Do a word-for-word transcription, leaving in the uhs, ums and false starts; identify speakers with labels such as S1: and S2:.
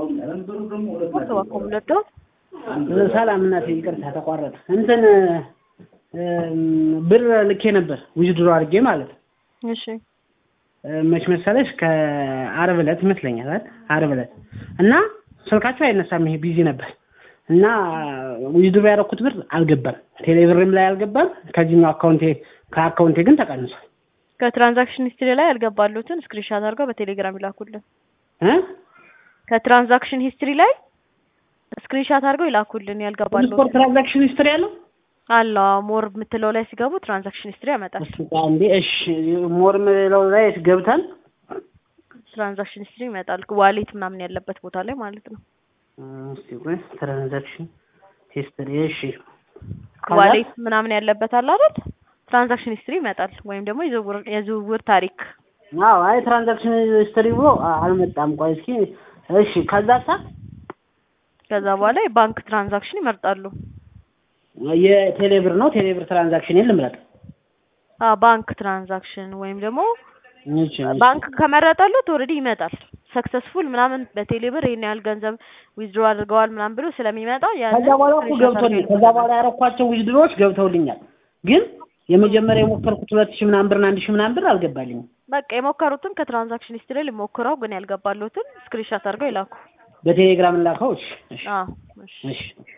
S1: ኮምለዶ
S2: ሰላም እናቴ ይቅርታ ተቋረጠ እንትን ብር ልኬ ነበር ዊዝድሮ አድርጌ ማለት
S1: እሺ
S2: መች መሰለሽ ከአርብ ዕለት ይመስለኛል አይደል አርብ ዕለት እና ስልካቸው አይነሳም ይሄ ቢዚ ነበር እና ዊዝድሮ ያደረኩት ብር አልገባም ቴሌብርም ላይ አልገባም ከዚህኛው አካውንቴ ከአካውንቴ ግን ተቀንሷል
S1: ከትራንዛክሽን ሂስትሪ ላይ ያልገባሉትን ስክሪንሾት አድርገው በቴሌግራም ይላኩልን
S2: እ
S1: ከትራንዛክሽን ሂስትሪ ላይ ስክሪንሾት አድርገው ይላኩልን ያልገባሉት
S2: ስፖርት ትራንዛክሽን ሂስትሪ አለው
S1: አላ ሞር ምትለው ላይ ሲገቡ ትራንዛክሽን ሂስትሪ ያመጣል
S2: አንዴ እሺ ሞር ምትለው ላይ ገብታል
S1: ትራንዛክሽን ሂስትሪ ይመጣል ዋሌት ምናምን ያለበት ቦታ ላይ ማለት ነው
S2: እስቲ ቆይ ትራንዛክሽን ሂስትሪ እሺ
S1: ዋሌት ምናምን ያለበት አለ አይደል ትራንዛክሽን ሂስትሪ ይመጣል ወይም ደግሞ የዝውውር የዝውውር ታሪክ
S2: አዎ አይ ትራንዛክሽን ሂስትሪ ብሎ አልመጣም ቆይ እስኪ እሺ ከዛታ
S1: ከዛ በኋላ የባንክ ትራንዛክሽን ይመርጣሉ
S2: የቴሌብር ነው ቴሌብር ትራንዛክሽን የለም ማለት
S1: አ ባንክ ትራንዛክሽን ወይም ደግሞ ባንክ ከመረጣሉት ኦሬዲ ይመጣል ሰክሰስፉል ምናምን በቴሌብር ይሄን ያህል ገንዘብ ዊዝድሮ አድርገዋል ምናምን ብሎ ስለሚመጣ ያ
S2: ከዛ በኋላ እኮ ገብቶልኝ ከዛ በኋላ ያረኳቸው ዊዝድሮዎች ገብተውልኛል ግን የመጀመሪያ የሞከርኩት ሁለት ሺህ ምናምን ብር አንድ ሺህ ምናምን ብር አልገባልኝም
S1: በቃ የሞከሩትን ከትራንዛክሽን ሂስትሪ ላይ ሞክረው ግን ያልገባሉትን ስክሪንሾት አድርገው ይላኩ
S2: በቴሌግራም ላከው እሺ
S1: አዎ
S2: እሺ